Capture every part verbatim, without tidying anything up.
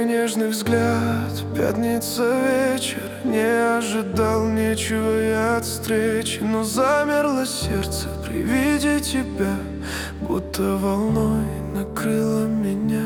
твой нежный взгляд. Пятница вечер, не ожидал ничего я от встречи, но замерло сердце при виде тебя, будто волной накрыло меня.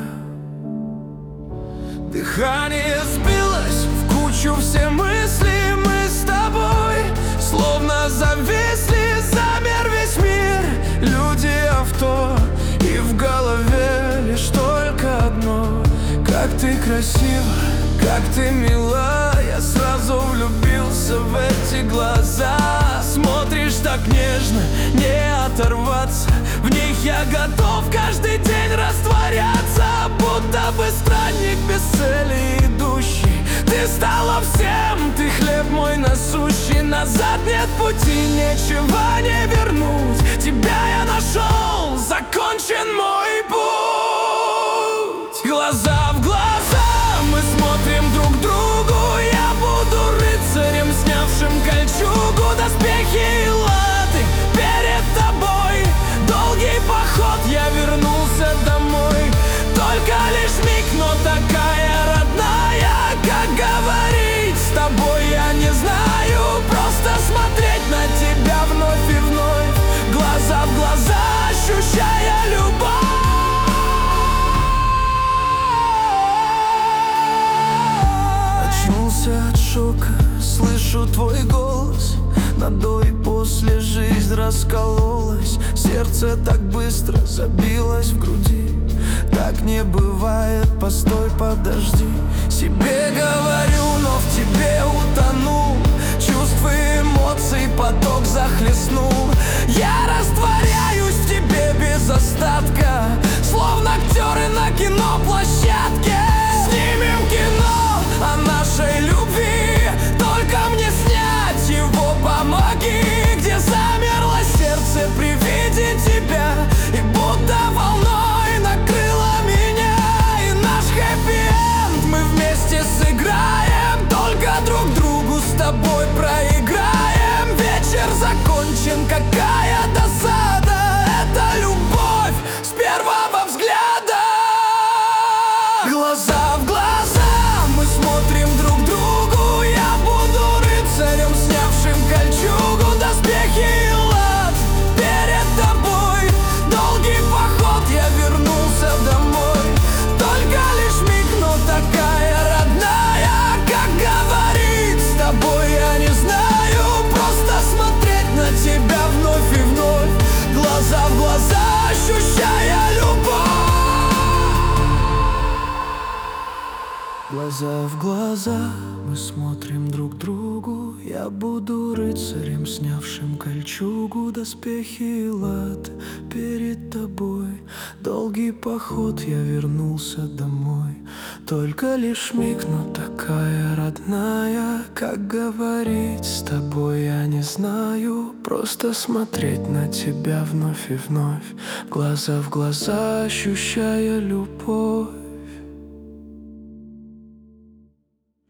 Дыхание сбилось в кучу, все мысли мы с тобой словно зависли, замер весь мир, люди, авто, и в голове лишь только одно: как ты красива, как ты мила. Я сразу влюбился в эти глаза. Смотришь так нежно, не оторваться, в них я готов каждый день растворяться, будто бы странник без цели идущий. Ты стала всем, ты хлеб мой насущий. Назад нет пути, ничего не вернуть. Тебя я нашел, закончен мой путь. Глаза в глаза мы смотрим друг другу. Я буду рыцарем, снявшим кольчугу, доспехи и латы перед тобой. Долгий поход, я вернулся домой. Только лишь миг, но такая родная. Как говорить с тобой, я не знаю. Просто смотреть на тебя вновь и вновь, глаза в глаза, ощущая любовь. Очнулся от шока, слышу твой голос. На до и после жизнь раскололась. Сердце так быстро забилось в груди. Так не бывает, постой, подожди. Себе говорю, но в тебе утонул. Чувств и эмоций поток захлестнул. Я растворяюсь в тебе без остатка, словно актеры на киноплощадке. Снимем кино о нашей любви, только мне снять его помоги. Где замерло сердце при виде тебя, и будто волной накрыло меня. И наш хэппи-энд мы вместе сыграем, только друг другу с тобой проиграем. Вечер закончен, какая досада. Это любовь с первого взгляда. Глаза в глаза мы смотрим друг другу. Я буду рыцарем, снявшим кольчугу, доспехи и лад перед тобой. Долгий поход, я вернулся домой. Только лишь миг, но такая родная. Как говорить с тобой, я не знаю. Просто смотреть на тебя вновь и вновь, глаза в глаза, ощущая любовь. Глаза в глаза мы смотрим друг другу. Я буду рыцарем, снявшим кольчугу, доспехи и лад перед тобой. Долгий поход, я вернулся домой. Только лишь миг, но такая родная. Как говорить с тобой, я не знаю. Просто смотреть на тебя вновь и вновь, глаза в глаза, ощущая любовь.